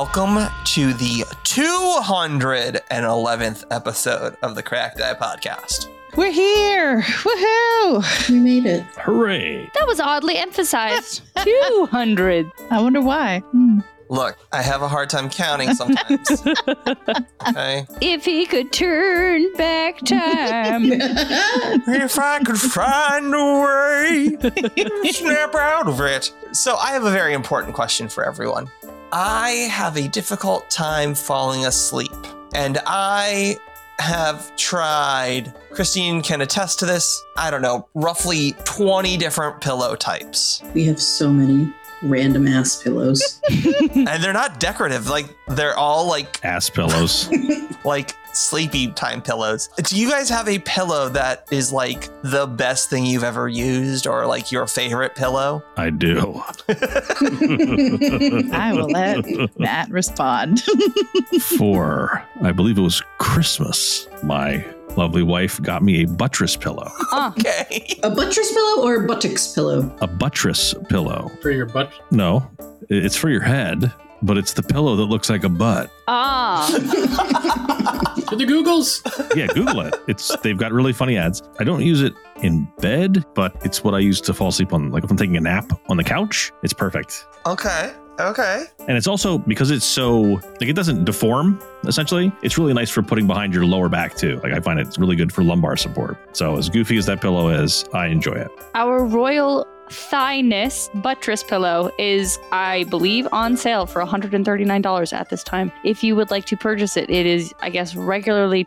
welcome to the 211th episode of the Cracked Eye Podcast. We're here! Woohoo! We made it. Hooray! That was oddly emphasized. 200. I wonder why. Look, I have a hard time counting sometimes. Okay? If he could turn back time. If I could find a way, snap out of it. So I have a very important question for everyone. I have a difficult time falling asleep, and I have tried, Christine can attest to this, I don't know, roughly 20 different pillow types. We have so many random ass pillows. And they're not decorative, like they're all like Ass pillows. like sleepy time pillows. Do you guys have a pillow that is like the best thing you've ever used, or like your favorite pillow? I do. I will let Matt respond. For, I believe it was Christmas, my lovely wife got me a buttress pillow. Okay. A buttress pillow or a buttocks pillow? A buttress pillow. For your butt? No, it's for your head, but it's the pillow that looks like a butt. To the Googles? Yeah, Google it. They've got really funny ads. I don't use it in bed, but it's what I use to fall asleep on. Like if I'm taking a nap on the couch, it's perfect. Okay. And it's also, because it's so, like it doesn't deform, essentially, it's really nice for putting behind your lower back too. Like I find it's really good for lumbar support. So as goofy as that pillow is, I enjoy it. Our Royal Thighness buttress pillow is, I believe, on sale for $139 at this time. If you would like to purchase it, it is, I guess, regularly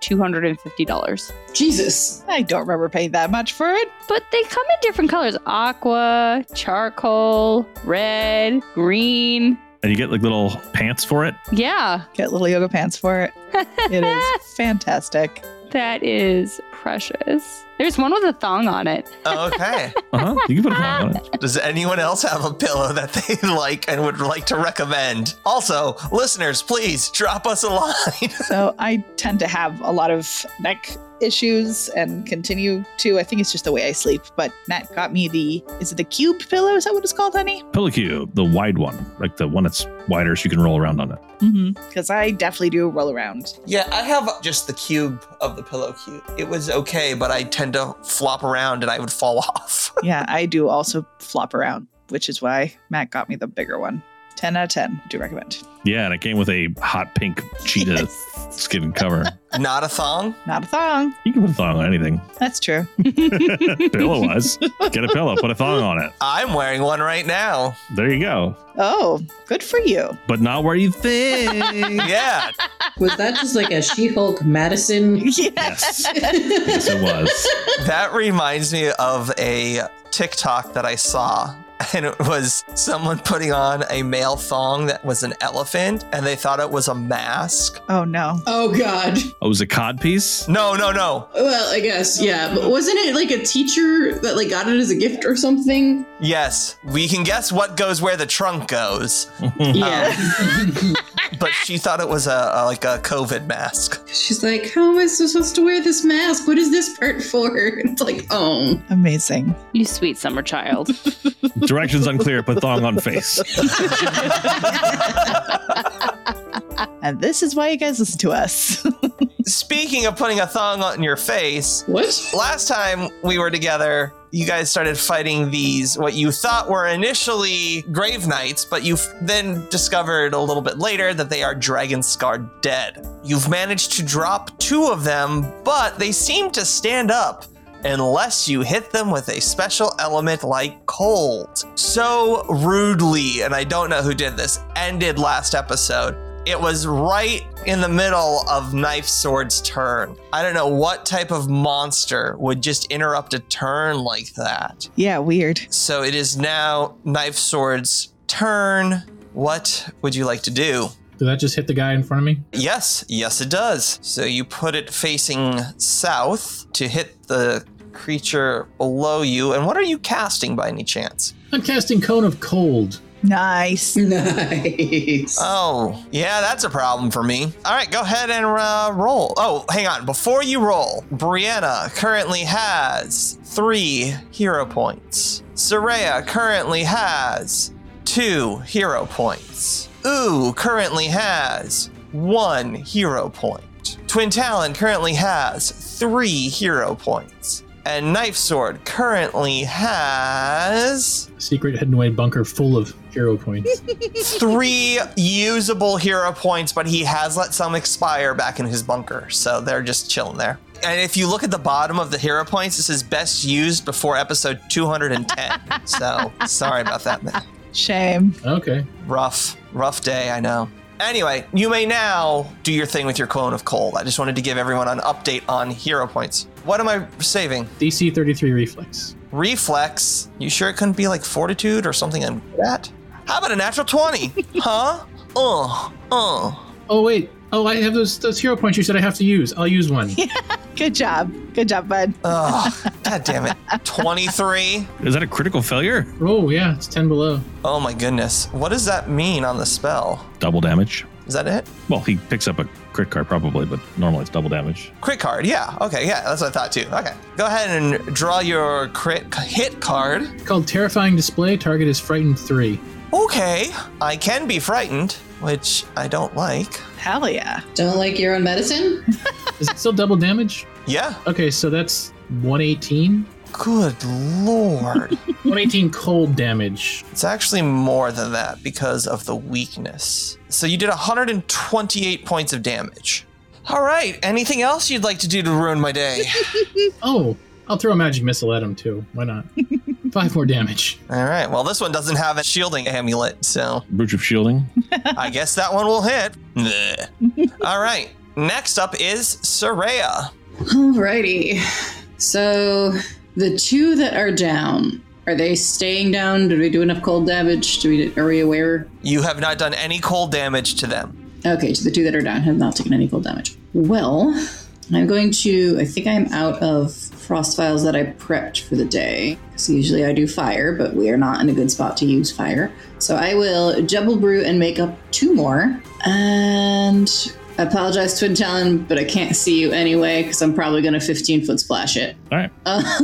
$250. Jesus. I don't remember paying that much for it. But they come in different colors: aqua, charcoal, red, green. And you get like little pants for it. Yeah, Get little yoga pants for it. It is fantastic. that is precious. There's one with a thong on it. Okay. Uh-huh. You can put a thong on it. Does anyone else have a pillow that they like and would like to recommend? Also, listeners, please drop us a line. So I tend to have a lot of neck issues and continue to. I think it's just the way I sleep. But Nat got me is it the cube pillow? Is that what it's called, honey? Pillow cube, the wide one, like the one that's wider so you can roll around on it. Because I definitely do roll around. Yeah, I have just the cube of the pillow cube. It was okay, but I tend to flop around and I would fall off. Yeah, I do also flop around, which is why Matt got me the bigger one. 10 out of 10. Do recommend. Yeah, and it came with a hot pink cheetah skin cover. Not a thong? Not a thong. You can put a thong on anything. That's true. Pillow-wise. Get a pillow, put a thong on it. I'm wearing one right now. There you go. Oh, good for you. But not where you think. Yeah. Was that just like a She-Hulk Madison? Yes. Yes, it was. That reminds me of a TikTok that I saw. And it was someone putting on a male thong that was an elephant, and they thought it was a mask. Oh, no. Oh, God. Oh, it was a cod piece? No. Well, I guess, yeah. But wasn't it like a teacher that like got it as a gift or something? Yes, we can guess what goes where the trunk goes. Yeah. But she thought it was a COVID mask. She's like, how am I supposed to wear this mask? What is this part for? It's like, oh. Amazing. You sweet summer child. Directions unclear, put thong on face. And this is why you guys listen to us. Speaking of putting a thong on your face, What? last time we were together, you guys started fighting these, what you thought were initially Grave Knights, but you then discovered a little bit later that they are Dragon Scarred Dead. You've managed to drop 2 of them, but they seem to stand up unless you hit them with a special element like cold. So rudely, and I don't know who did this, ended last episode. It was right in the middle of Knife Sword's turn. I don't know what type of monster would just interrupt a turn like that. Yeah, weird. So it is now Knife Sword's turn. What would you like to do? Did that just hit the guy in front of me? Yes, it does. So you put it facing south to hit the creature below you. And what are you casting by any chance? I'm casting Cone of Cold. Nice. Nice. Oh, yeah, that's a problem for me. All right, go ahead and roll. Oh, hang on. Before you roll, Brianna currently has 3 hero points. Soraya currently has 2 hero points. Ooh currently has 1 hero point. Twin Talon currently has 3 hero points. And Knife Sword currently has Secret hidden away bunker full of hero points. 3 usable hero points, but he has let some expire back in his bunker. So they're just chilling there. And if you look at the bottom of the hero points, this is best used before episode 210. So sorry about that, man. Shame. Okay. Rough day, I know. Anyway, you may now do your thing with your Cone of Cold. I just wanted to give everyone an update on hero points. What am I saving? DC 33 reflex. Reflex? You sure it couldn't be like Fortitude or something like that? How about a natural 20? Huh? Oh wait. Oh, I have those hero points you said I have to use. I'll use one. Good job. Good job, bud. Oh, god damn it. 23? Is that a critical failure? Oh yeah, it's 10 below. Oh my goodness. What does that mean on the spell? Double damage. Is that it? Well, he picks up a crit card probably, but normally it's double damage. Crit card, yeah. Okay, yeah, that's what I thought too. Okay. Go ahead and draw your crit hit card. Called Terrifying Display. Target is frightened 3. Okay, I can be frightened, which I don't like. Hell yeah. Don't like your own medicine? Is it still double damage? Yeah. Okay, so that's 118. Good lord. 118 cold damage. It's actually more than that because of the weakness. So you did 128 points of damage. All right, anything else you'd like to do to ruin my day? Oh, I'll throw a magic missile at him too. Why not? 5 more damage. All right, well, this one doesn't have a shielding amulet, so Breach of Shielding. I guess that one will hit. Bleh. All right, next up is Soraya. Alrighty. So the 2 that are down, are they staying down? Did we do enough cold damage? Are we aware? You have not done any cold damage to them. Okay, to the 2 that are down, have not taken any cold damage. Well, I'm going to, I think I'm out of frost vials that I prepped for the day. Because usually I do fire, but we are not in a good spot to use fire. So I will double brew and make up 2 more. And I apologize, Twin Talon, but I can't see you anyway, because I'm probably going to 15-foot splash it. All right.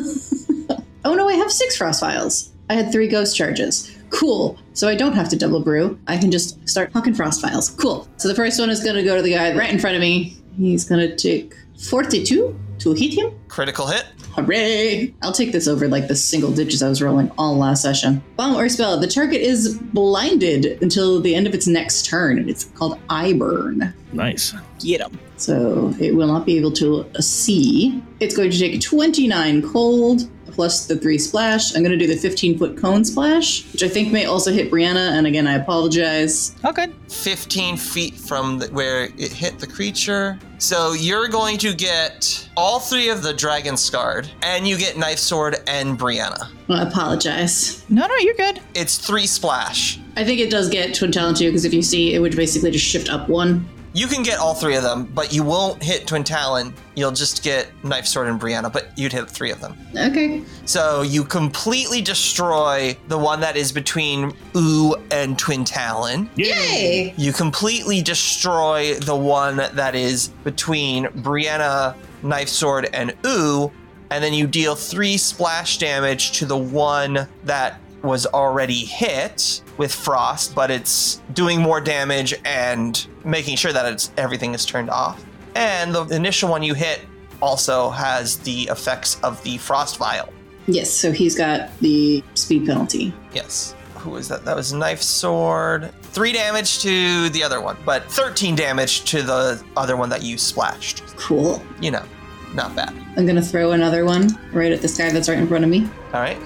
Oh no, I have 6 frost vials. I had 3 ghost charges. Cool. So I don't have to double brew. I can just start hucking frost vials. Cool. So the first one is going to go to the guy right in front of me. He's going to take 42 to hit him. Critical hit. Hooray! I'll take this over like the single digits I was rolling all last session. Bomb or spell. The target is blinded until the end of its next turn. It's called Eye Burn. Nice. Get him. So it will not be able to see. It's going to take 29 cold plus the 3 splash. I'm going to do the 15-foot cone splash, which I think may also hit Brianna. And again, I apologize. Oh, good. 15 feet from where it hit the creature. So you're going to get all 3 of the Dragon Scarred, and you get Knife Sword and Brianna. I apologize. No, you're good. It's 3 splash. I think it does get Twin Talon too, because if you see, it would basically just shift up 1. You can get all 3 of them, but you won't hit Twin Talon. You'll just get Knife Sword and Brianna, but you'd hit 3 of them. Okay. So you completely destroy the one that is between Ooh and Twin Talon. Yay! You completely destroy the one that is between Brianna, Knife Sword, and Ooh, and then you deal 3 splash damage to the one that was already hit with frost, but it's doing more damage and making sure that everything is turned off. And the initial one you hit also has the effects of the frost vial. Yes, so he's got the speed penalty. Yes. Who was that? That was Knife Sword. 3 damage to the other one, but 13 damage to the other one that you splashed. Cool. You know, not bad. I'm gonna throw another one right at this guy that's right in front of me. All right.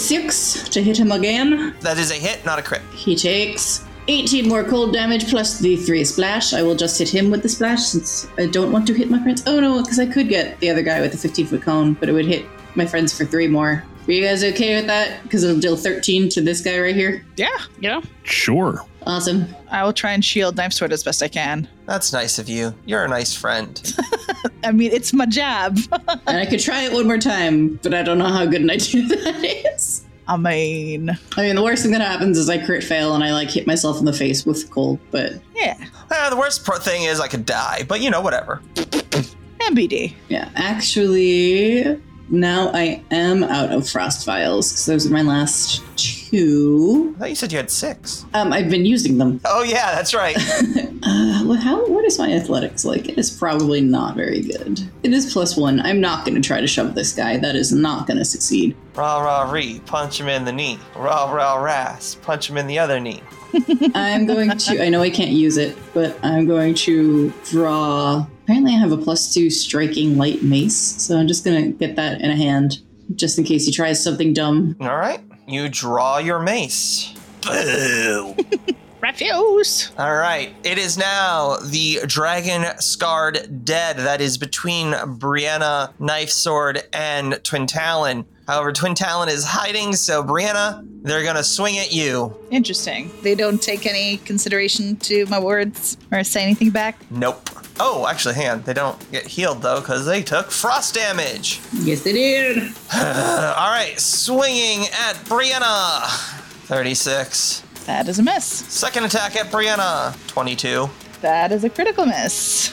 36 to hit him again. That is a hit, not a crit. He takes 18 more cold damage plus the 3 splash. I will just hit him with the splash since I don't want to hit my friends. Oh no, because I could get the other guy with the 15-foot cone, but it would hit my friends for 3 more. Are you guys okay with that? Because it'll deal 13 to this guy right here. Yeah. Yeah. Sure. Awesome. I will try and shield Knife Sword as best I can. That's nice of you. You're a nice friend. I mean, it's my job. And I could try it one more time, but I don't know how good an idea that is. I mean, the worst thing that happens is I crit fail and I hit myself in the face with cold, but yeah. The worst thing is I could die, but whatever. MBD. yeah, actually, now I am out of frost vials because those are my last 2. I thought you said you had 6. I've been using them. Oh, yeah, that's right. What is my athletics like? It is probably not very good. It is +1. I'm not going to try to shove this guy. That is not going to succeed. Rah, rah, ree. Punch him in the knee. Rah, rah, ras. Punch him in the other knee. I'm going to, I know I can't use it, but I'm going to draw. Apparently I have a +2 striking light mace, so I'm just going to get that in a hand, just in case he tries something dumb. All right. You draw your mace. Boo. Refuse. All right. It is now the dragon-scarred dead that is between Brianna, Knife Sword, and Twin Talon. However, Twin Talon is hiding, so Brianna, they're going to swing at you. Interesting. They don't take any consideration to my words or say anything back? Nope. Oh, actually, hang on. They don't get healed, though, because they took frost damage. Yes, they did. All right. Swinging at Brianna. 36. That is a miss. Second attack at Brianna. 22. That is a critical miss.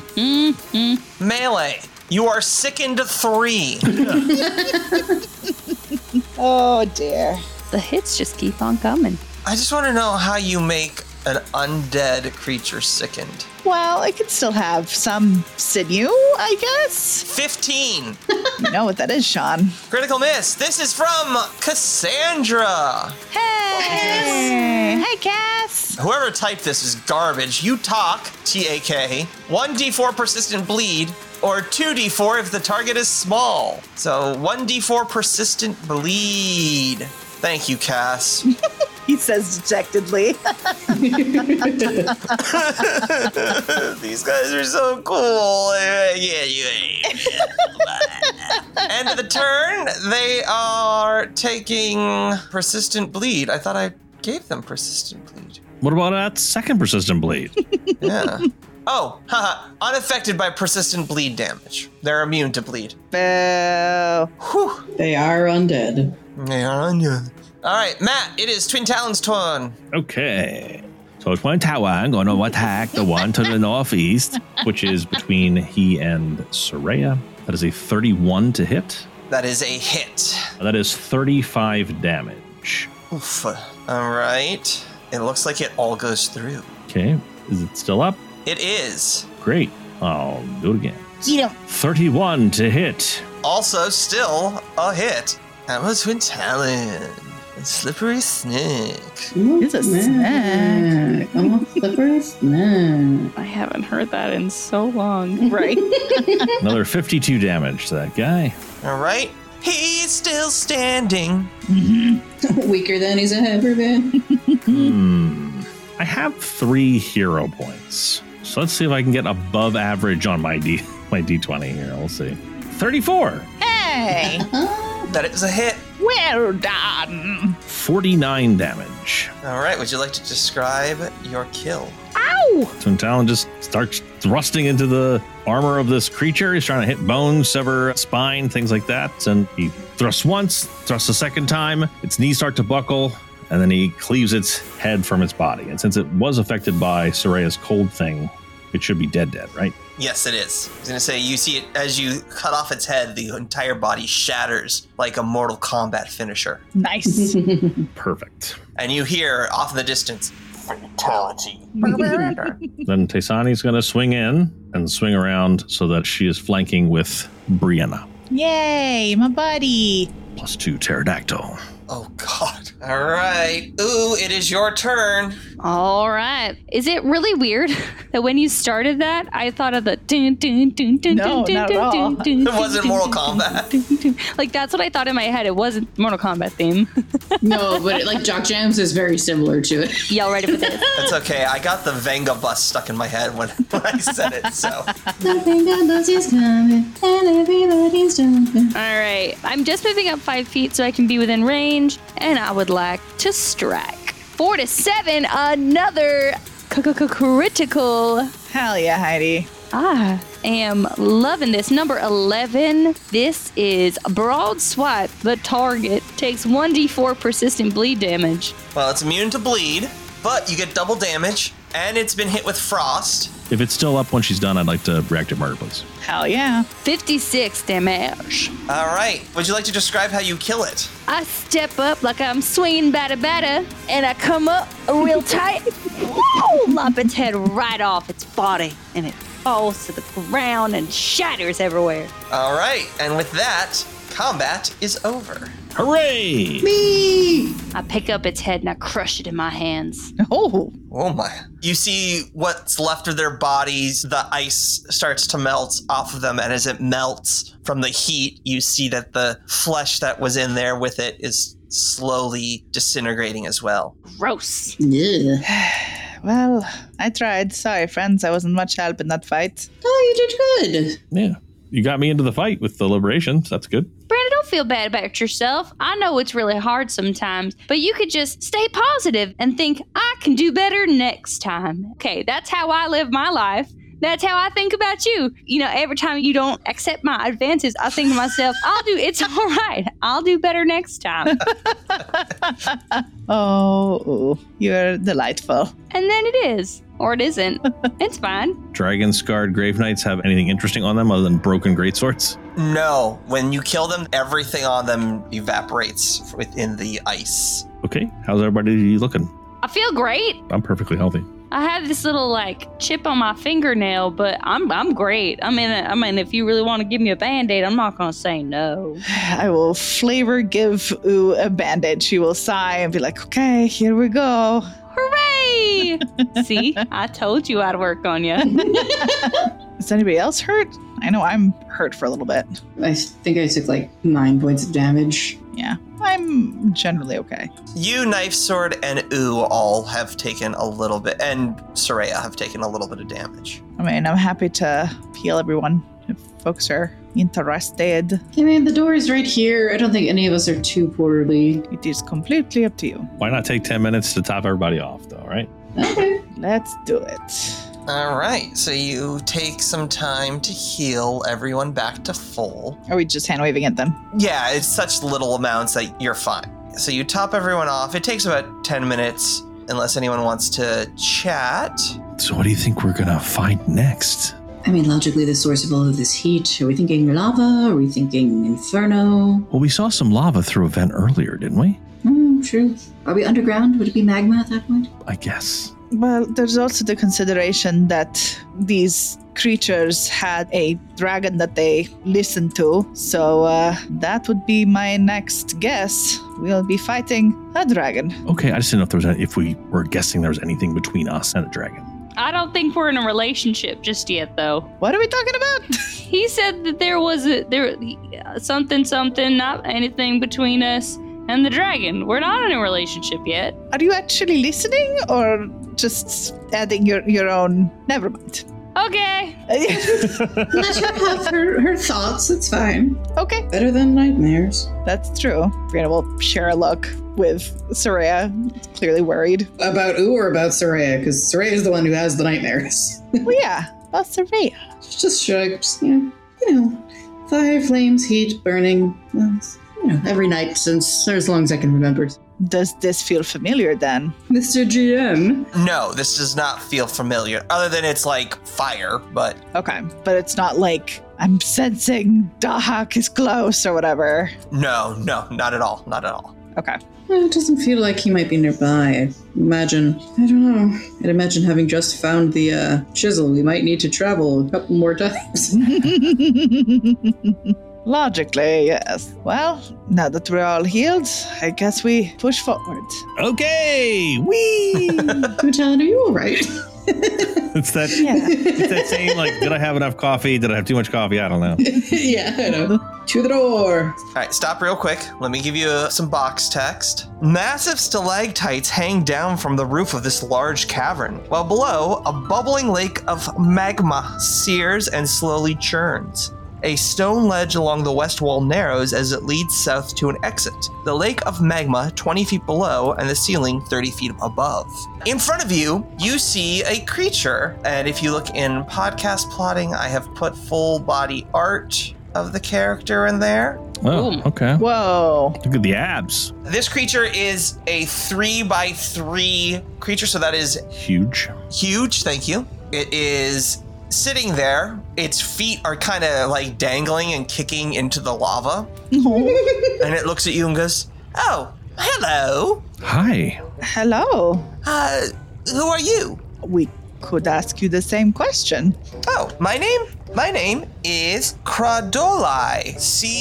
Melee. You are sickened 3. Oh, dear. The hits just keep on coming. I just want to know how you make an undead creature sickened. Well, I could still have some sinew, I guess. 15. You know what that is, Sean. Critical miss. This is from Cassandra. Hey! Hey, Cass! Whoever typed this is garbage. You talk, T-A-K, 1d4 persistent bleed, or 2d4 if the target is small. So 1d4 persistent bleed. Thank you, Cass. He says dejectedly. These guys are so cool. Yeah, you ain't. End of the turn, they are taking persistent bleed. I thought I gave them persistent bleed. What about that second persistent bleed? Yeah. Oh, haha. Unaffected by persistent bleed damage. They're immune to bleed. Boo. Whew. They are undead. They are onion. All right, Matt, it is Twin Talon's turn. Okay. So Twin Talon going to attack the one to the northeast, which is between he and Soraya. That is a 31 to hit. That is a hit. That is 35 damage. Oof. All right. It looks like it all goes through. Okay. Is it still up? It is. Great. I'll do it again. You know, 31 to hit. Also still a hit. That was Twin Talon. And Slippery Snake. It's a snack. I'm a slippery snack. I haven't heard that in so long. Right. Another 52 damage to that guy. All right. He's still standing. Weaker than he's ever been. I have 3 hero points. So let's see if I can get above average on my D20 here. We'll see. 34. Hey. That is a hit. Well done. 49 damage. All right. Would you like to describe your kill? Ow. Twin Talon just starts thrusting into the armor of this creature. He's trying to hit bones, sever spine, things like that. And he thrusts once, thrusts a second time. Its knees start to buckle, and then he cleaves its head from its body. And since it was affected by Soraya's cold thing, it should be dead, right? Yes, it is. I was going to say, you see it as you cut off its head, the entire body shatters like a Mortal Kombat finisher. Nice. Perfect. And you hear off in the distance, fatality. Then Taysani's going to swing in and swing around so that she is flanking with Brianna. Yay, my buddy. +2 pterodactyl. Oh, God. All right. Ooh, it is your turn. All right. Is it really weird that when you started that, I thought of the dun dun dun dun No, dun not dun at all. dun dun. It wasn't Mortal Kombat. Like that's what I thought in my head. It wasn't Mortal Kombat theme. No, but like Jock Jams is very similar to it. Y'all ready for this? That's okay. I got the Venga bus stuck in my head when I said it, so. Nothing God loves is coming, and everybody's jumping. All right. I'm just moving up 5 feet so I can be within range, and I would like to strike. 4 to 7, another critical. Hell yeah, Heidi. I am loving this. Number 11. This is Broad Swipe. The target takes 1d4 persistent bleed damage. Well, it's immune to bleed, but you get double damage, And it's been hit with frost. If it's still up when she's done, I'd like to react to murder, please. Hell yeah. 56 damage. All right. Would you like to describe how you kill it? I step up like I'm swinging bada, and I come up real tight. Whoa! Lop its head right off its body, and it falls to the ground and shatters everywhere. All right. And with that, combat is over. Hooray! Me! I pick up its head and I crush it in my hands. Oh. Oh my. You see what's left of their bodies, the ice starts to melt off of them, and as it melts from the heat, you see that the flesh that was in there with it is slowly disintegrating as well. Gross. Yeah. Well, I tried. Sorry, friends. I wasn't much help in that fight. Oh, you did good. Yeah. You got me into the fight with the liberations. That's good. Brandon, don't feel bad about yourself. I know it's really hard sometimes, but you could just stay positive and think, I can do better next time. Okay, that's how I live my life. That's how I think about you. You know, every time you don't accept my advances, I think to myself, it's all right. I'll do better next time. Oh, you're delightful. And then it is. Or it isn't. It's fine. Dragon-scarred Grave Knights have anything interesting on them other than broken greatswords? No. When you kill them, everything on them evaporates within the ice. Okay. How's everybody looking? I feel great. I'm perfectly healthy. I have this little chip on my fingernail, but I'm great. I mean, if you really want to give me a Band-Aid, I'm not gonna say no. I will flavor give Ooh a bandage. She will sigh and be like, okay, here we go. Hooray! See, I told you I'd work on you. Is anybody else hurt? I know I'm hurt for a little bit. I think I took 9 points of damage. Yeah, I'm generally okay. You, Knife Sword, and Ooh all have taken a little bit, and Soraya have taken a little bit of damage. I mean, I'm happy to heal everyone if folks are interested. I mean, the door is right here. I don't think any of us are too poorly. It is completely up to you. Why not take 10 minutes to top everybody off, though, right? Okay. Let's do it. All right, so you take some time to heal everyone back to full. Are we just hand waving it then? Yeah, it's such little amounts that you're fine. So you top everyone off. It takes about 10 minutes, unless anyone wants to chat. So what do you think we're going to find next? I mean, logically, the source of all of this heat. Are we thinking lava? Are we thinking inferno? Well, we saw some lava through a vent earlier, didn't we? True. Are we underground? Would it be magma at that point? I guess. Well, there's also the consideration that these creatures had a dragon that they listened to. So that would be my next guess. We'll be fighting a dragon. Okay, I just didn't know if we were guessing there was anything between us and a dragon. I don't think we're in a relationship just yet, though. What are we talking about? He said that there was something, not anything between us and the dragon. We're not in a relationship yet. Are you actually listening or just adding your own? Never mind. Okay. Let her have her thoughts. It's fine. Okay, Better than nightmares. that's true. Brianna will share a look with Soraya, clearly worried. About Ooh or about Soraya? Because Soraya is the one who has the nightmares. Well, yeah, about Soraya. Just shrugs. Fire, flames, heat, burning. Every night since as long as I can remember. Does this feel familiar then? Mr. GM. No, this does not feel familiar, other than it's like fire, but Okay, but it's not like I'm sensing Dahak is close or whatever. no, not at all. Not at all. Okay. It doesn't feel like he might be nearby. I don't know. I'd imagine having just found the chisel, we might need to travel a couple more times. Logically, yes. Well, now that we're all healed, I guess we push forward. Okay, wee! Talon, are you all right? It's that saying, did I have enough coffee? Did I have too much coffee? I don't know. Yeah, I know. To the door. All right, stop real quick. Let me give you some box text. Massive stalactites hang down from the roof of this large cavern, while below, a bubbling lake of magma sears and slowly churns. A stone ledge along the west wall narrows as it leads south to an exit. The lake of magma 20 feet below and the ceiling 30 feet above. In front of you, you see a creature. And if you look in podcast plotting, I have put full body art of the character in there. Oh, Boom. okay. Whoa. Look at the abs. This creature is a 3x3 creature, so that is Huge. huge. Thank you. It is sitting there. Its feet are kind of like dangling and kicking into the lava. And it looks at you and goes, "Oh, hello. Hello. Who are you?" We could ask you the same question. "Oh, my name is Cradolai.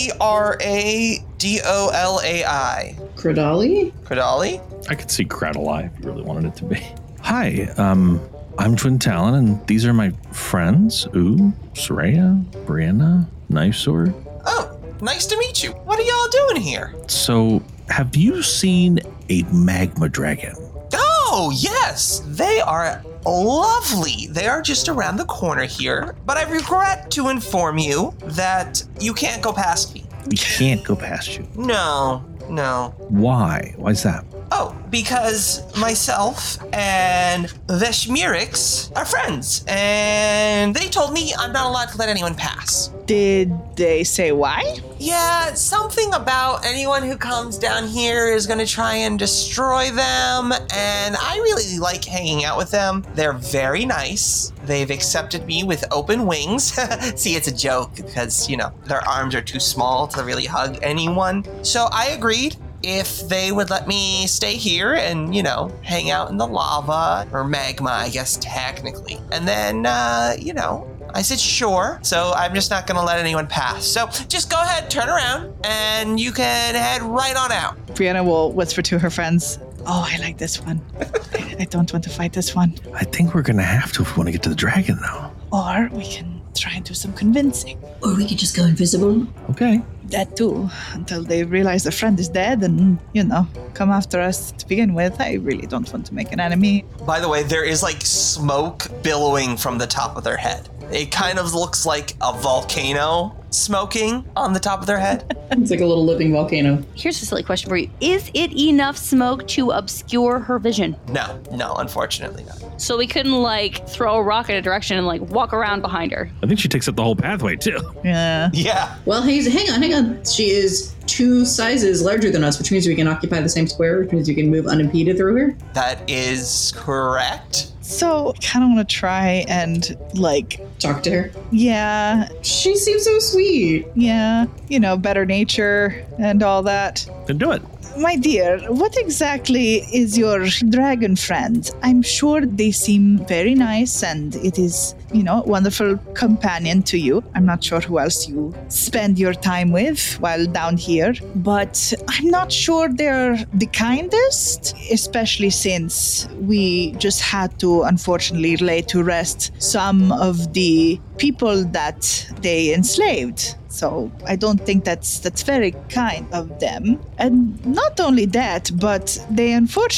Cradolai. Cradali? Cradali? I could see Cradalai if you really wanted it to be. Hi, I'm Twin Talon, and these are my friends. Ooh, Soraya, Brianna, Knife Sword. Oh, nice to meet you. What are y'all doing here?" So, have you seen a magma dragon? "Oh, yes. They are lovely. They are just around the corner here. But I regret to inform you that you can't go past me." We can't go past you. No. Why? Why's that? Oh, because myself and Veshmirix are friends, and they told me I'm not allowed to let anyone pass. Did they say why? Yeah, something about anyone who comes down here is going to try and destroy them, and I really like hanging out with them. They're very nice. They've accepted me with open wings. See, it's a joke because, their arms are too small to really hug anyone. So I agreed if they would let me stay here and, hang out in the lava or magma, I guess, technically. And then, I said, sure. So I'm just not going to let anyone pass. So just go ahead, turn around, and you can head right on out. Brianna will whisper to her friends, "Oh, I like this one. I don't want to fight this one." I think we're gonna have to if we want to get to the dragon, though. Or we can try and do some convincing. Or we could just go invisible. Okay. That too, until they realize their friend is dead and, come after us to begin with. I really don't want to make an enemy. By the way, there is like smoke billowing from the top of their head. It kind of looks like a volcano smoking on the top of their head. It's like a little living volcano. Here's a silly question for you. Is it enough smoke to obscure her vision? No, unfortunately not. So we couldn't throw a rock in a direction and walk around behind her. I think she takes up the whole pathway, too. Yeah. Yeah. Well, hang on. She is 2 sizes larger than us, which means we can occupy the same square, which means we can move unimpeded through her. That is correct. So I kind of want to try and Talk to her. yeah, She seems so sweet. better nature and all that. Then do it. My dear, what exactly is your dragon friend? I'm sure they seem very nice and it is, a wonderful companion to you. I'm not sure who else you spend your time with while down here, but I'm not sure they're the kindest, especially since we just had to unfortunately lay to rest some of the people that they enslaved. So I don't think that's very kind of them. And not only that, but they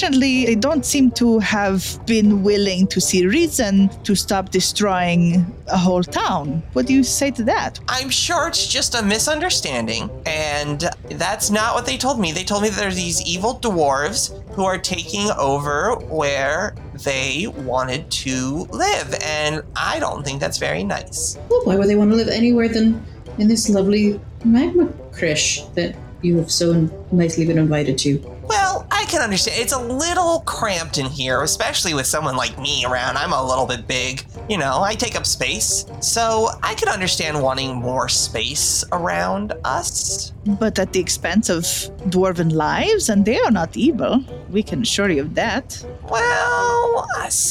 don't seem to have been willing to see reason to stop destroying a whole town. What do you say to that? I'm sure it's just a misunderstanding, and that's not what they told me. They told me that there's these evil dwarves who are taking over where they wanted to live, and I don't think that's very nice. Well, why would they want to live anywhere than in this lovely magma krish that you have so nicely been invited to? Well, I can understand. It's a little cramped in here, especially with someone like me around. I'm a little bit big. I take up space. So I can understand wanting more space around us. But at the expense of dwarven lives, and they are not evil. We can assure you of that. Well,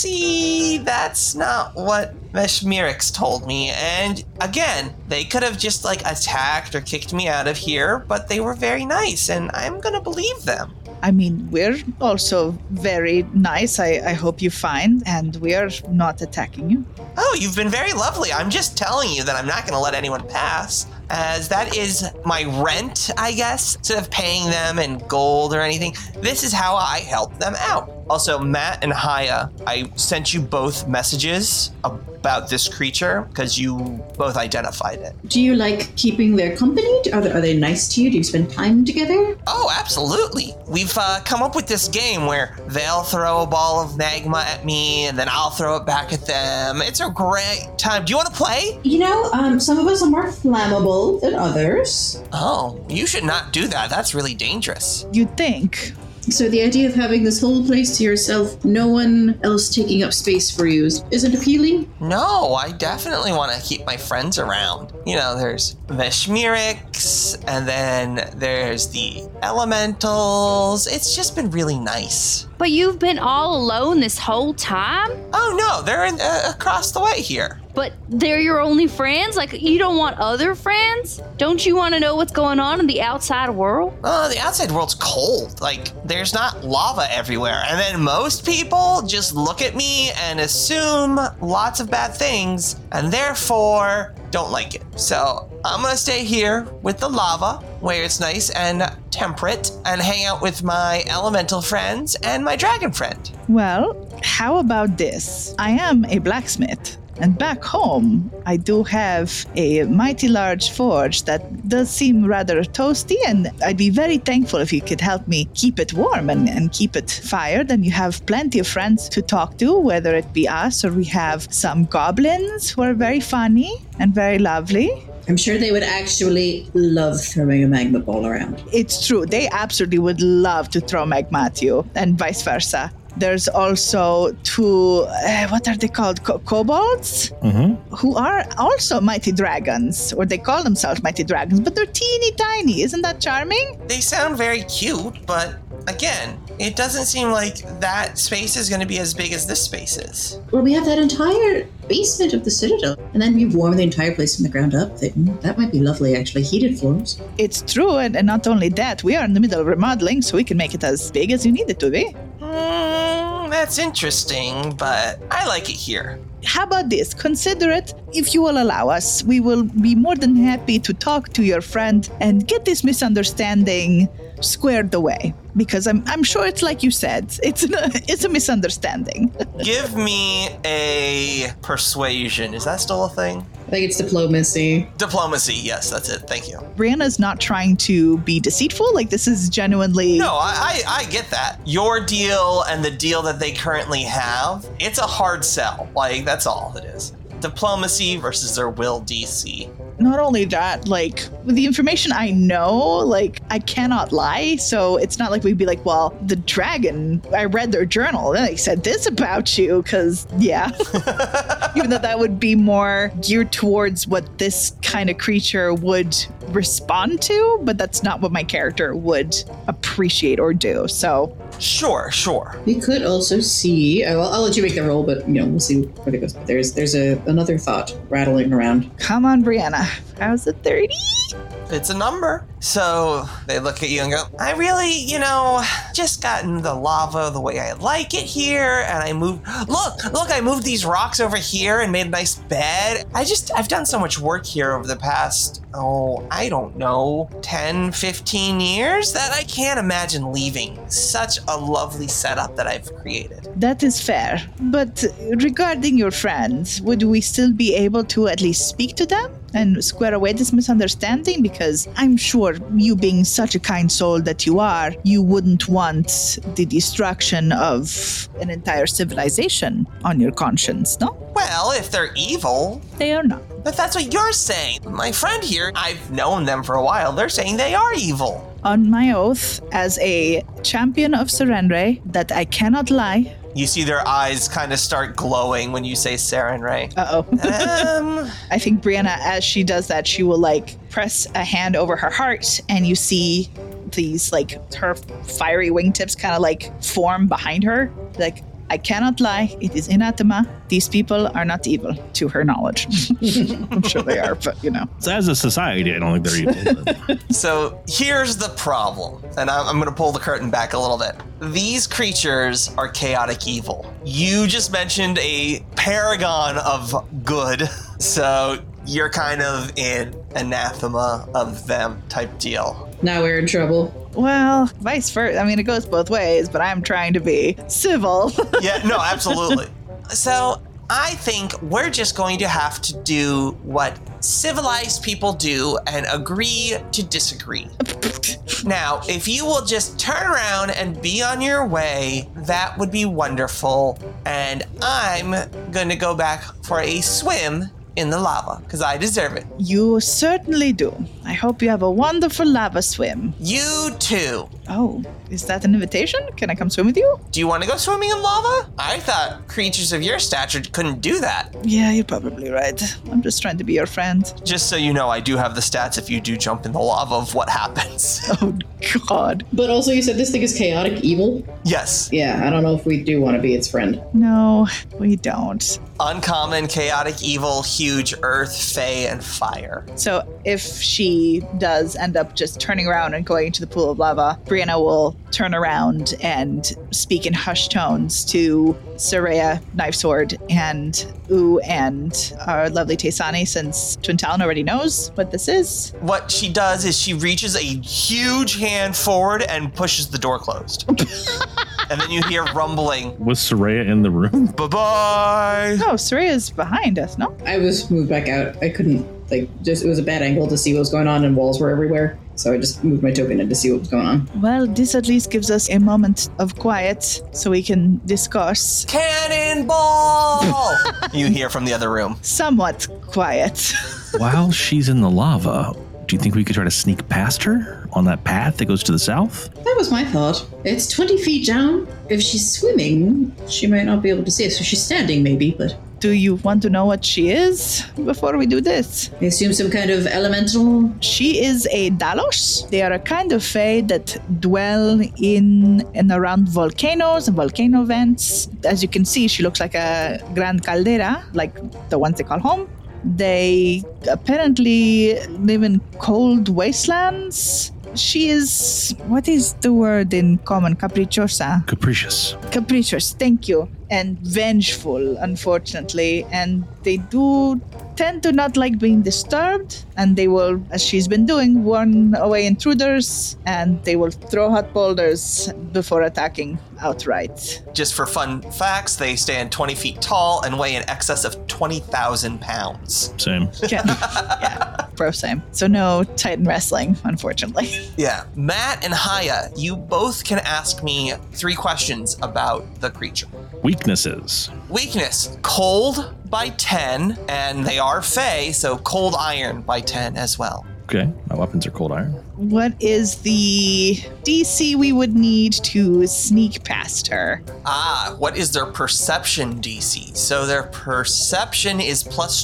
see, that's not what Veshmirix told me. And again, they could have just attacked or kicked me out of here, but they were very nice, and I'm gonna believe them. I mean, we're also very nice, I hope you find, and we are not attacking you. Oh, you've been very lovely. I'm just telling you that I'm not going to let anyone pass, as that is my rent, I guess. Instead of paying them in gold or anything, this is how I help them out. Also, Matt and Haya, I sent you both messages about this creature because you both identified it. Do you like keeping their company? Are they nice to you? Do you spend time together? Oh, absolutely. We've come up with this game where they'll throw a ball of magma at me and then I'll throw it back at them. It's a great time. Do you want to play? You know, some of us are more flammable than others. Oh, you should not do that. That's really dangerous. You'd think. So the idea of having this whole place to yourself, no one else taking up space for you, isn't appealing? No, I definitely want to keep my friends around. You know, there's Veshmirix, and then there's the elementals. It's just been really nice. But you've been all alone this whole time? Oh no, they're across the way here. But they're your only friends? Like, you don't want other friends? Don't you want to know what's going on in the outside world? The outside world's cold. Like, there's not lava everywhere. And then most people just look at me and assume lots of bad things, and therefore don't like it. So I'm gonna stay here with the lava, where it's nice and temperate, and hang out with my elemental friends and my dragon friend. Well, how about this? I am a blacksmith. And back home, I do have a mighty large forge that does seem rather toasty, and I'd be very thankful if you could help me keep it warm and keep it fired. And you have plenty of friends to talk to, whether it be us or we have some goblins who are very funny and very lovely. I'm sure they would actually love throwing a magma ball around. It's true. They absolutely would love to throw magma at you, and vice versa. There's also two, what are they called? Kobolds? Mm-hmm. Who are also mighty dragons, or they call themselves mighty dragons, but they're teeny tiny. Isn't that charming? They sound very cute, but again, it doesn't seem like that space is going to be as big as this space is. Well, we have that entire basement of the Citadel, and then we warm the entire place from the ground up. That might be lovely, actually. Heated floors. It's true, and not only that, we are in the middle of remodeling, so we can make it as big as you need it to be. That's interesting, but I like it here. How about this? Consider it. If you will allow us, we will be more than happy to talk to your friend and get this misunderstanding squared away. Because I'm sure it's like you said, it's a misunderstanding. Give me a persuasion. Is that still a thing? I think it's diplomacy. Diplomacy, yes, that's it. Thank you. Brianna's not trying to be deceitful. Like, this is genuinely... No, I get that. Your deal and the deal that they currently have, it's a hard sell. Like, that's all it is. Diplomacy versus their will DC. Not only that, like, with the information I know, like, I cannot lie. So it's not like we'd be like, well, the dragon, I read their journal and they said this about you, because, yeah. Even though that would be more geared towards what this kind of creature would respond to, but that's not what my character would appreciate or do. So Sure. We could also see. I'll let you make the roll, but we'll see where it goes. But there's another thought rattling around. come on, Brianna. How's it 30? It's a number. So they look at you and go, I really, just gotten the lava the way I like it here. And I moved, look, I moved these rocks over here and made a nice bed. I've done so much work here over the past, I don't know, 10, 15 years that I can't imagine leaving such a lovely setup that I've created. That is fair. But regarding your friends, would we still be able to at least speak to them and square away this misunderstanding? Because I'm sure you being such a kind soul that you are, you wouldn't want the destruction of an entire civilization on your conscience, no? Well, if they're evil, They are not. but that's what you're saying. My friend here, I've known them for a while. They're saying they are evil. On my oath, as a champion of Serenre, that I cannot lie. You see their eyes kind of start glowing when you say Saren Ray. Uh-oh. I think Brianna, as she does that, she will press a hand over her heart, and you see these her fiery wingtips kind of form behind her. I cannot lie. It is anathema. These people are not evil, to her knowledge. I'm sure they are, but So as a society, I don't think they're evil. But So here's the problem, and I'm going to pull the curtain back a little bit. These creatures are chaotic evil. You just mentioned a paragon of good, so you're kind of in anathema of them type deal. Now we're in trouble. Well, vice versa. I mean, it goes both ways, but I'm trying to be civil. Yeah, no, absolutely. So I think we're just going to have to do what civilized people do and agree to disagree. Now, if you will just turn around and be on your way, that would be wonderful. And I'm going to go back for a swim in the lava because I deserve it. You certainly do. I hope you have a wonderful lava swim. You too. Oh, is that an invitation? Can I come swim with you? Do you want to go swimming in lava? I thought creatures of your stature couldn't do that. Yeah, you're probably right. I'm just trying to be your friend. Just so you know, I do have the stats if you do jump in the lava of what happens. Oh, God. But also, you said this thing is chaotic evil? Yes. Yeah, I don't know if we do want to be its friend. No, we don't. Uncommon, chaotic, evil, huge, earth, fey, and fire. So if she does end up just turning around and going into the pool of lava, Brianna will turn around and speak in hushed tones to Soraya, Knife Sword, and U and our lovely Taysani, since Twin Talon already knows what this is. What she does is she reaches a huge hand forward and pushes the door closed. And then you hear rumbling. Was Soraya in the room? Bye-bye. Oh, Soraya's behind us, no? I was moved back out. I couldn't, it was a bad angle to see what was going on and walls were everywhere. So I just moved my token in to see what was going on. Well, this at least gives us a moment of quiet so we can discuss. Cannonball! You hear from the other room. Somewhat quiet. While she's in the lava, do you think we could try to sneak past her on that path that goes to the south? That was my thought. It's 20 feet down. If she's swimming, she might not be able to see us. So she's standing maybe, but... Do you want to know what she is before we do this? I assume some kind of elemental? She is a Dalos. They are a kind of fae that dwell in and around volcanoes and volcano vents. As you can see, she looks like a grand caldera, like the ones they call home. They apparently live in cold wastelands. She is, what is the word in common? Capricciosa? Capricious. Capricious, thank you. And vengeful, unfortunately. And they do tend to not like being disturbed. And they will, as she's been doing, warn away intruders. And they will throw hot boulders before attacking outright. Just for fun facts, they stand 20 feet tall and weigh in excess of 20,000 pounds. Same. Yeah, bro, same. So no Titan wrestling, unfortunately. Yeah. Matt and Haya, you both can ask me 3 questions about the creature. Weaknesses. Weakness, cold by 10, and they are fey, so cold iron by 10 as well. Okay, my weapons are cold iron. What is the DC we would need to sneak past her? What is their perception DC? So their perception is plus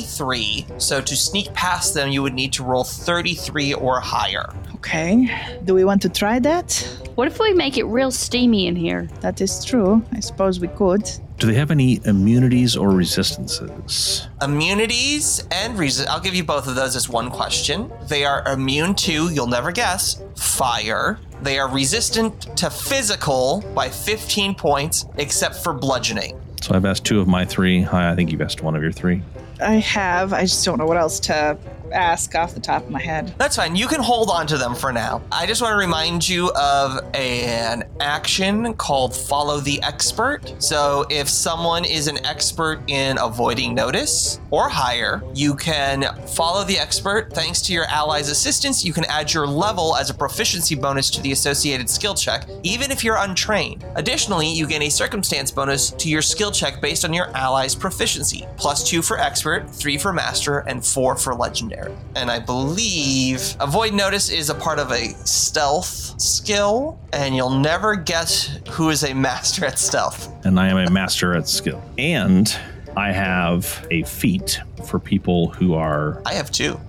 23. So to sneak past them, you would need to roll 33 or higher. Okay. Do we want to try that? What if we make it real steamy in here? That is true. I suppose we could. Do they have any immunities or resistances? Immunities and I'll give you both of those as one question. They are immune to, you'll never guess, fire. They are resistant to physical by 15 points, except for bludgeoning. So I've asked 2 of my 3. Hi, I think you've asked 1 of your 3. I have. I just don't know what else to ask off the top of my head. That's fine. You can hold on to them for now. I just want to remind you of an action called Follow the Expert. So if someone is an expert in avoiding notice or higher, you can follow the expert. Thanks to your ally's assistance, you can add your level as a proficiency bonus to the associated skill check, even if you're untrained. Additionally, you gain a circumstance bonus to your skill check based on your ally's proficiency. Plus 2 for expert, 3 for master, and 4 for legendary. And I believe Avoid Notice is a part of a stealth skill, and you'll never guess who is a master at stealth. And I am a master at skill. And I have a feat for people who are... I have 2.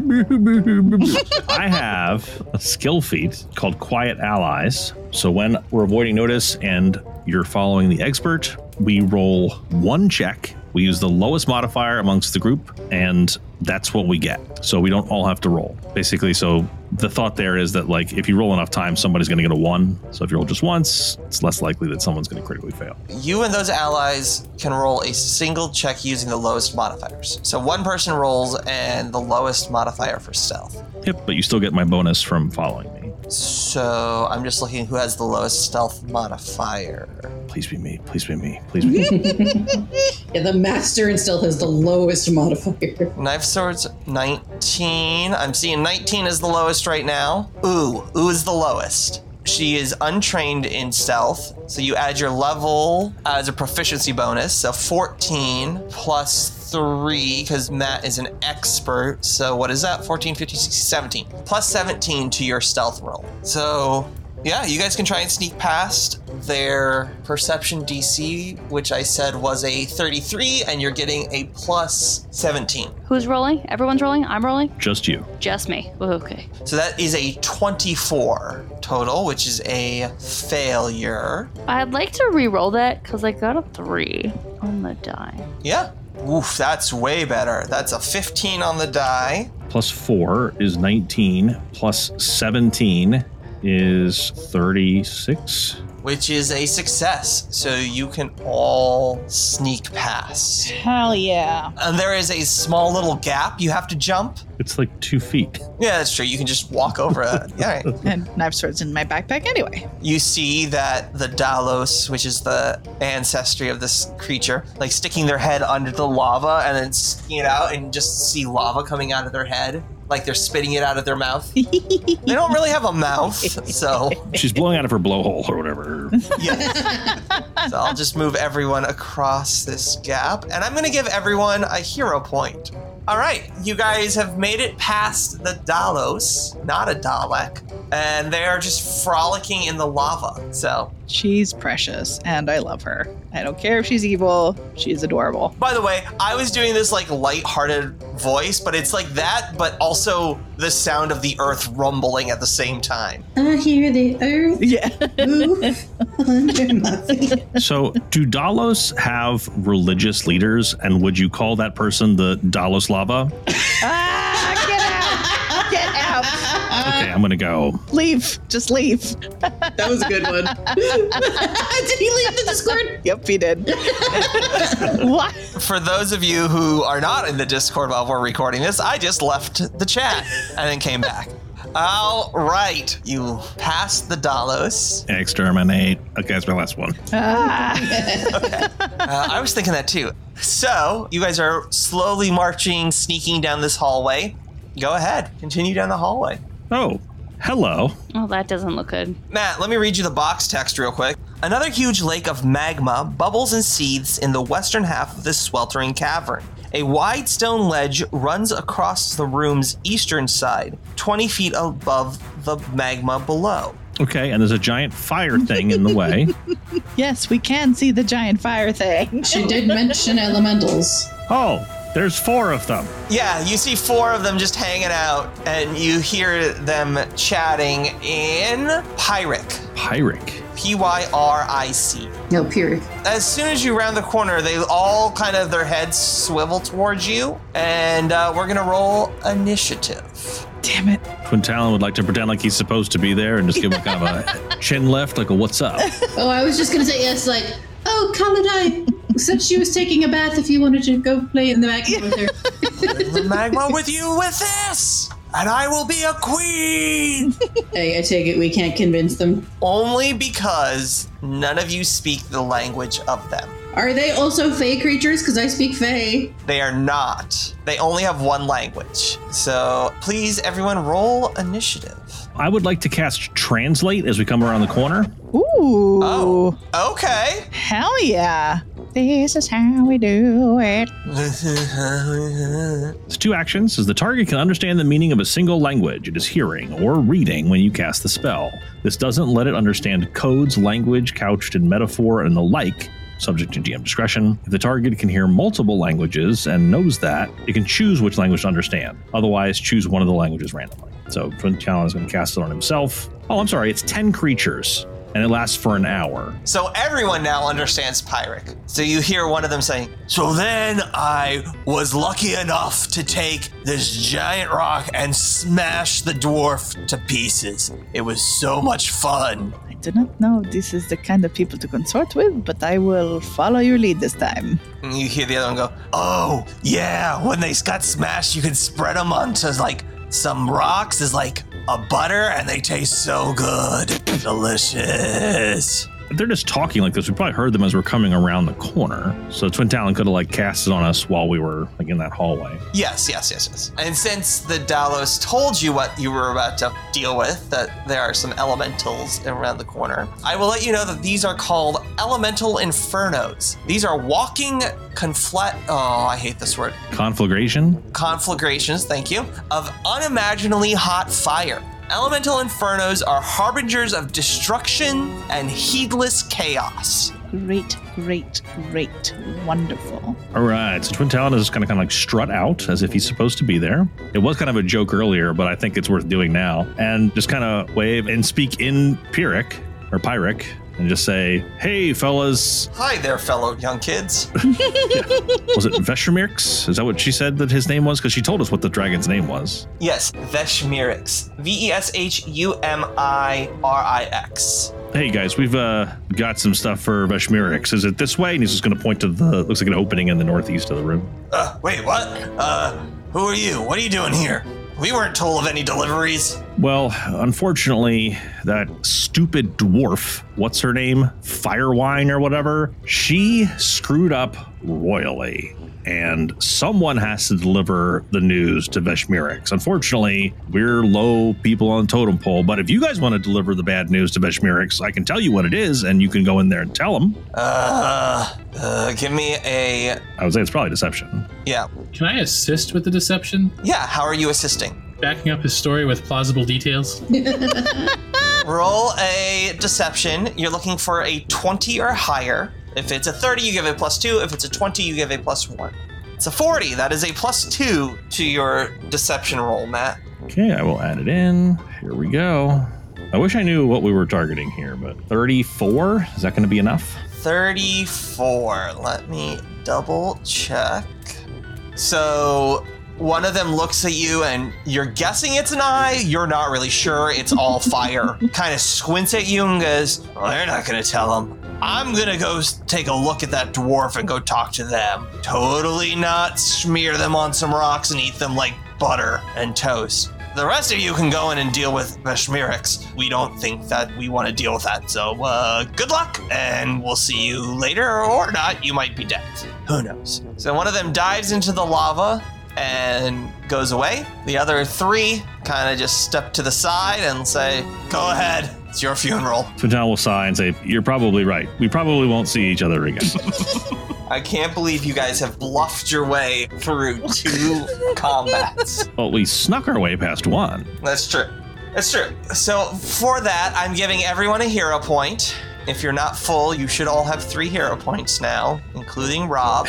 I have a skill feat called Quiet Allies. So when we're avoiding notice and you're following the expert, we roll 1 check. We use the lowest modifier amongst the group, and that's what we get. So we don't all have to roll. Basically, so the thought there is that, like, if you roll enough times, somebody's going to get a 1. So if you roll just once, it's less likely that someone's going to critically fail. You and those allies can roll a single check using the lowest modifiers. So one person rolls and the lowest modifier for stealth. Yep, but you still get my bonus from following me. So I'm just looking who has the lowest stealth modifier. Please be me. Please be me. Please be me. Yeah, the master in stealth has the lowest modifier. Knife Sword's 19. I'm seeing 19 is the lowest right now. Ooh is the lowest. She is untrained in stealth, so you add your level as a proficiency bonus. So 14 plus 3, because Matt is an expert. So what is that? 14, 15, 16, 17. Plus 17 to your stealth roll. So yeah, you guys can try and sneak past their perception DC, which I said was a 33, and you're getting a plus 17. Who's rolling? Everyone's rolling? I'm rolling? Just you. Just me. Okay. So that is a 24 total, which is a failure. I'd like to re-roll that because I got a 3 on the die. Yeah. Oof, that's way better. That's a 15 on the die. Plus 4 is 19. Plus 17 is 36. Which is a success. So you can all sneak past. Hell yeah. And there is a small little gap you have to jump. It's like 2 feet. Yeah, that's true. You can just walk over it. Yeah. And Knife Sword's in my backpack anyway. You see that the Dalos, which is the ancestry of this creature, like sticking their head under the lava and then sticking it out, and just see lava coming out of their head. Like they're spitting it out of their mouth. They don't really have a mouth, so. She's blowing out of her blowhole or whatever. Yes. So I'll just move everyone across this gap, and I'm going to give everyone a hero point. All right, you guys have made it past the Dalos, not a Dalek, and they're just frolicking in the lava. So, She's precious, and I love her. I don't care if she's evil. She's adorable. by the way, I was doing this like lighthearted voice, but it's like that, but also the sound of the earth rumbling at the same time. I hear the earth Yeah. move under my feet. So, do Dalos have religious leaders, and would you call that person the Dalos Lava? Ah, get out. Get out. Okay, I'm gonna go. Leave. Just leave. That was a good one. Did he leave the Discord? Yep, he did. What? For those of you who are not in the Discord while we're recording this, I just left the chat and then came back. All right, you passed the Dalos. Exterminate. Okay, that's my last one. Ah. I was thinking that too. So, you guys are slowly marching, sneaking down this hallway. Go ahead, continue down the hallway. Oh, hello. Oh, that doesn't look good. Matt, let me read you the box text real quick. Another huge lake of magma bubbles and seethes in the western half of this sweltering cavern. A wide stone ledge runs across the room's eastern side, 20 feet above the magma below. Okay, and there's a giant fire thing in the way. Yes, we can see the giant fire thing. She did mention elementals. Oh, there's 4 of them. Yeah, you see 4 of them just hanging out, and you hear them chatting in Pyric. Pyric. Pyric. No, Pyrrhic. As soon as you round the corner, they all kind of, their heads swivel towards you, and we're gonna roll initiative. Damn it. Twin Talon would like to pretend like he's supposed to be there and just give him kind of a chin lift, like a what's up. Oh, I was just gonna say yes, like, oh, Kaladai said she was taking a bath if you wanted to go play in the magma with her. Bring the magma with you with this, and I will be a queen! Hey, I take it we can't convince them. Only because none of you speak the language of them. Are they also Fey creatures? Because I speak Fey. They are not. They only have one language. So please, everyone, roll initiative. I would like to cast Translate as we come around the corner. Ooh. Oh, okay. Hell yeah. This is how we do it. It's 2 actions. As the target can understand the meaning of a single language it is hearing or reading when you cast the spell. This doesn't let it understand codes, language couched in metaphor, and the like, subject to GM discretion. If the target can hear multiple languages and knows that, it can choose which language to understand. Otherwise, choose one of the languages randomly. So Twin Talon is going to cast it on himself. Oh, I'm sorry. It's 10 creatures, and it lasts for an hour. So everyone now understands Pyric. So you hear one of them saying, "So then I was lucky enough to take this giant rock and smash the dwarf to pieces. It was so much fun." I do not know if this is the kind of people to consort with, but I will follow your lead this time. And you hear the other one go, "Oh, yeah, when they got smashed, you could spread them onto like some rocks as like of butter, and they taste so good. Delicious. They're just talking like this. We probably heard them as we're coming around the corner. So Twin Talon could have like cast it on us while we were like in that hallway. Yes. And since the Dalos told you what you were about to deal with, that there are some elementals around the corner, I will let you know that these are called elemental infernos. These are walking I hate this word. Conflagrations, thank you, of unimaginably hot fire. Elemental infernos are harbingers of destruction and heedless chaos. Great. Wonderful. All right. So Twin Talon is kind of like strut out as if he's supposed to be there. It was kind of a joke earlier, but I think it's worth doing now. And just kind of wave and speak in Pyrrhic, and just say, "Hey, fellas." Hi there, fellow young kids. Was it Veshmirix? Is that what she said that his name was? Because she told us what the dragon's name was. Yes, Veshmirix. Veshumirix. Hey guys, we've got some stuff for Veshmirix. Is it this way? And he's just going to point to looks like an opening in the northeast of the room. Wait, what? Who are you? What are you doing here? We weren't told of any deliveries. Well, unfortunately, that stupid dwarf, what's her name? Firewine or whatever, she screwed up royally. And someone has to deliver the news to Veshmirix. Unfortunately, we're low people on the totem pole, but if you guys want to deliver the bad news to Veshmirix, I can tell you what it is, and you can go in there and tell him. Give me a... I would say it's probably deception. Yeah. Can I assist with the deception? Yeah, how are you assisting? Backing up his story with plausible details. Roll a deception. You're looking for a 20 or higher. If it's a 30, you give it +2. If it's a 20, you give it +1. It's a 40. That is a +2 to your deception roll, Matt. Okay, I will add it in. Here we go. I wish I knew what we were targeting here, but 34? Is that going to be enough? 34. Let me double check. So one of them looks at you and you're guessing it's an eye. You're not really sure. It's all fire. Kind of squints at you and goes, well, they're not going to tell them. I'm going to go take a look at that dwarf and go talk to them. Totally not smear them on some rocks and eat them like butter and toast. The rest of you can go in and deal with Veshmirix. We don't think that we want to deal with that. So good luck, and we'll see you later, or not. You might be dead. Who knows? So one of them dives into the lava and goes away. The other three kind of just step to the side and say, go ahead. It's your funeral. So John will sigh and say, you're probably right. We probably won't see each other again. I can't believe you guys have bluffed your way through 2 combats. Well, we snuck our way past one. That's true. So for that, I'm giving everyone a hero point. If you're not full, you should all have 3 hero points now, including Rob.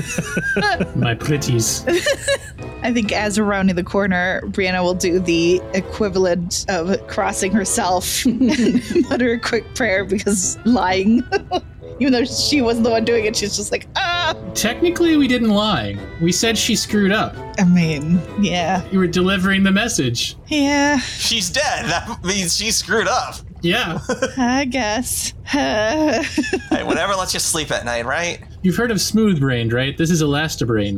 My pretties. I think as we're rounding the corner, Brianna will do the equivalent of crossing herself and mutter a quick prayer because lying. Even though she wasn't the one doing it, she's just like, ah! Technically, we didn't lie. We said she screwed up. I mean, yeah. You were delivering the message. Yeah. She's dead. That means she screwed up. Yeah. I guess. Hey, whatever lets you sleep at night, right? You've heard of smooth-brained, right? This is Elastobrain.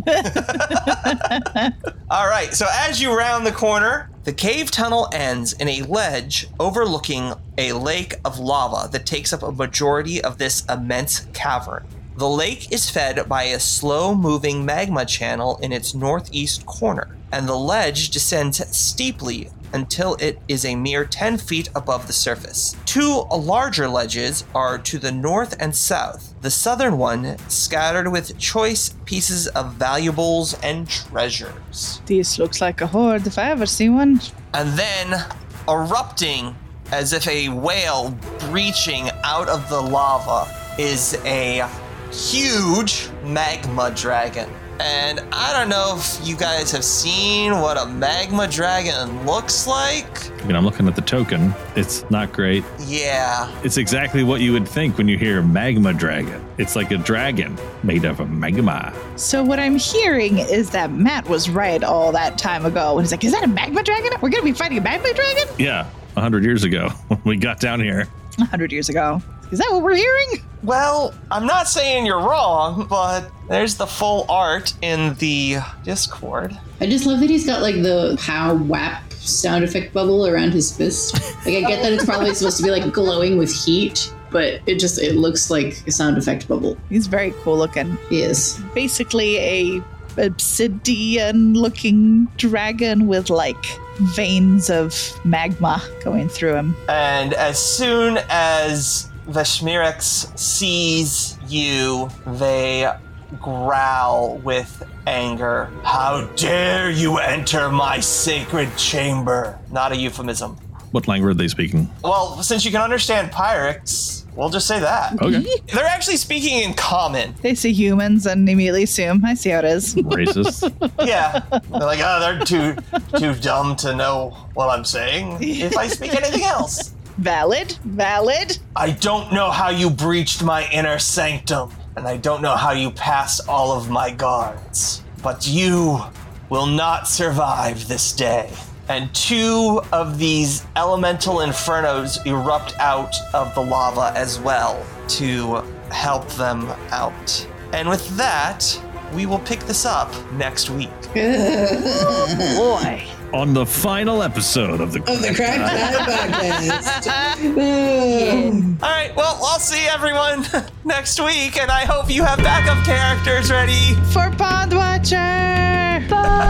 All right, so as you round the corner, the cave tunnel ends in a ledge overlooking a lake of lava that takes up a majority of this immense cavern. The lake is fed by a slow-moving magma channel in its northeast corner, and the ledge descends steeply until it is a mere 10 feet above the surface. 2 larger ledges are to the north and south, the southern one scattered with choice pieces of valuables and treasures. This looks like a hoard if I ever see one. And then, erupting as if a whale breaching out of the lava, is a huge magma dragon. And I don't know if you guys have seen what a magma dragon looks like. I mean, I'm looking at the token. It's not great. Yeah. It's exactly what you would think when you hear magma dragon. It's like a dragon made of magma. So what I'm hearing is that Matt was right all that time ago. And he's like, is that a magma dragon? We're going to be fighting a magma dragon? Yeah, 100 years ago when we got down here. 100 years ago. Is that what we're hearing? Well, I'm not saying you're wrong, but there's the full art in the Discord. I just love that he's got like the POW WAP sound effect bubble around his fist. Like, I get that it's probably supposed to be like glowing with heat, but it looks like a sound effect bubble. He's very cool looking. He is. Basically a obsidian looking dragon with like veins of magma going through him. And as soon as the Shmirex sees you, they growl with anger. How dare you enter my sacred chamber? Not a euphemism. What language are they speaking? Well, since you can understand Pyrex, we'll just say that. Okay. They're actually speaking in common. They see humans and immediately assume, I see how it is. Racist. Yeah. They're like, oh, they're too dumb to know what I'm saying if I speak anything else. Valid. I don't know how you breached my inner sanctum, and I don't know how you passed all of my guards, but you will not survive this day. And 2 of these elemental infernos erupt out of the lava as well to help them out. And with that, we will pick this up next week. Boy. On the final episode of the Cracked Eye Podcast. All right, well, I'll see everyone next week, and I hope you have backup characters ready. For Pond Watcher!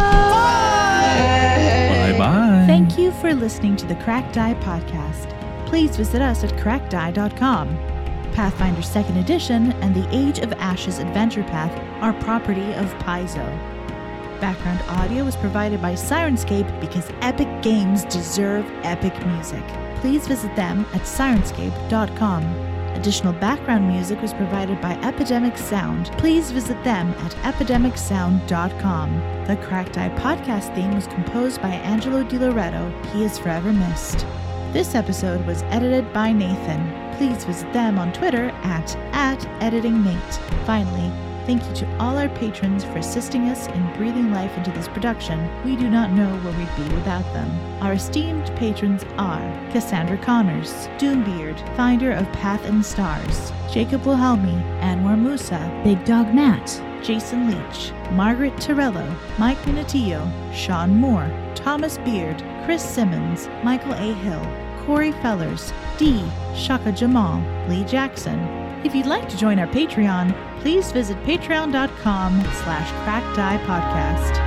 Bye-bye. Thank you for listening to the Cracked Eye Podcast. Please visit us at crackedeye.com. Pathfinder 2nd Edition and the Age of Ashes Adventure Path are property of Paizo. Background audio was provided by Sirenscape because epic games deserve epic music. Please visit them at sirenscape.com. Additional background music was provided by Epidemic Sound. Please visit them at epidemicsound.com. The Cracked Eye podcast theme was composed by Angelo Di Loretto. He is forever missed. This episode was edited by Nathan. Please visit them on Twitter at @editingnate. Finally, thank you to all our patrons for assisting us in breathing life into this production. We do not know where we'd be without them. Our esteemed patrons are Cassandra Connors, Doombeard, Finder of Path and Stars, Jacob Wilhelmi, Anwar Musa, Big Dog Matt, Jason Leach, Margaret Torello, Mike Minatillo, Sean Moore, Thomas Beard, Chris Simmons, Michael A. Hill, Corey Fellers, D. Shaka Jamal, Lee Jackson. If you'd like to join our Patreon, please visit patreon.com/crackedeyepodcast.